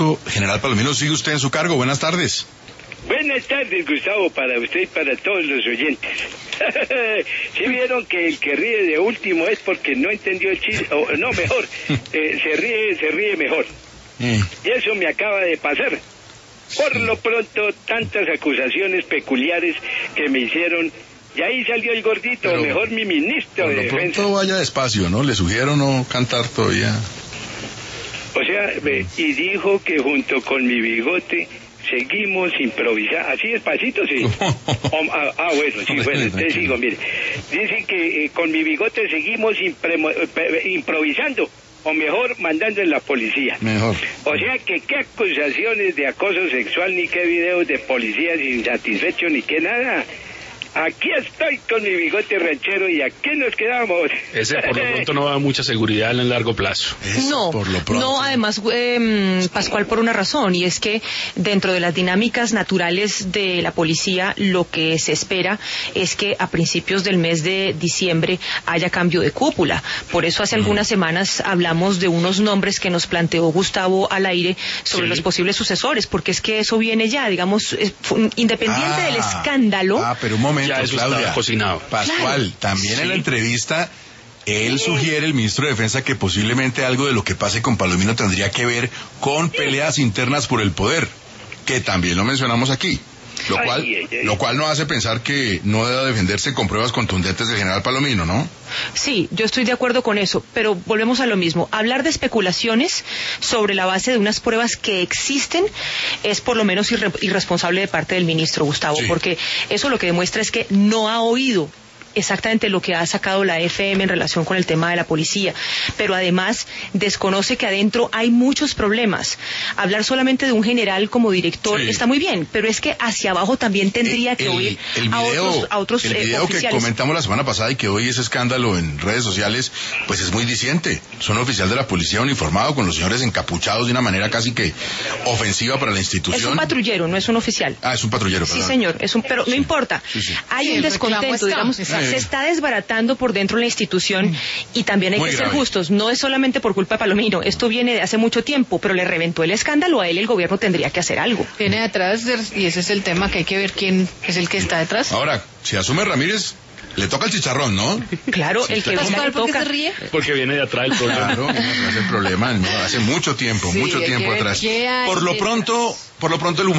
puesto. General Palomino, ¿sigue usted en su cargo? Buenas tardes. Buenas tardes, Gustavo, para usted y para todos los oyentes. ¿Sí vieron que el que ríe de último es porque no entendió el chiste? O no, mejor, se ríe mejor. Y eso me acaba de pasar. Por lo pronto, tantas acusaciones peculiares que me hicieron. Y ahí salió el gordito, pero mejor mi ministro de Defensa. Por lo pronto vaya despacio, ¿no? Le sugiero no cantar todavía. O sea, y dijo que junto con mi bigote seguimos improvisando. Así despacito, sí. Bueno, sí, bueno, entonces sigo, mire. Dicen que con mi bigote seguimos improvisando. O mejor, mandando en la policía. Mejor. O sea que qué acusaciones de acoso sexual, ni qué videos de policías insatisfechos, ni qué nada. Aquí estoy con mi bigote ranchero y aquí nos quedamos. Ese por lo pronto no va a mucha seguridad en el largo plazo. No, por lo pronto. No, además, Pascual, por una razón, y es que dentro de las dinámicas naturales de la policía, lo que se espera es que a principios del mes de diciembre haya cambio de cúpula. Por eso hace algunas semanas hablamos de unos nombres que nos planteó Gustavo al aire sobre los posibles sucesores, porque es que eso viene ya, digamos, independiente del escándalo. Pero un momento. Ya eso Claudia, está cocinado. Pascual, claro. También en la entrevista, él sugiere, el ministro de Defensa, que posiblemente algo de lo que pase con Palomino tendría que ver con peleas internas por el poder, que también lo mencionamos aquí. Lo cual no hace pensar que no deba defenderse con pruebas contundentes del general Palomino, ¿no? Sí, yo estoy de acuerdo con eso, pero volvemos a lo mismo. Hablar de especulaciones sobre la base de unas pruebas que existen es por lo menos irresponsable de parte del ministro, Gustavo, porque eso lo que demuestra es que no ha oído exactamente lo que ha sacado la FM en relación con el tema de la policía, pero además desconoce que adentro hay muchos problemas. Hablar solamente de un general como director está muy bien, pero es que hacia abajo también tendría que oír a otros el video oficiales. Que comentamos la semana pasada y que hoy es escándalo en redes sociales, pues es muy diciente. Son oficial de la policía uniformado con los señores encapuchados de una manera casi que ofensiva para la institución. Es un patrullero, no es un oficial. Es un patrullero, perdón. Sí, señor, pero no importa. Hay un descontento, digamos. Se está desbaratando por dentro de la institución y también hay que ser justos. No es solamente por culpa de Palomino, esto viene de hace mucho tiempo, pero le reventó el escándalo a él, el gobierno tendría que hacer algo. Viene detrás y ese es el tema, que hay que ver quién es el que está detrás. Ahora, si asume Ramírez, le toca el chicharrón, ¿no? Claro, el que Pascual, ¿por qué se ríe? Porque viene de atrás el problema. Claro, es el problema, hace mucho tiempo atrás. Por lo pronto el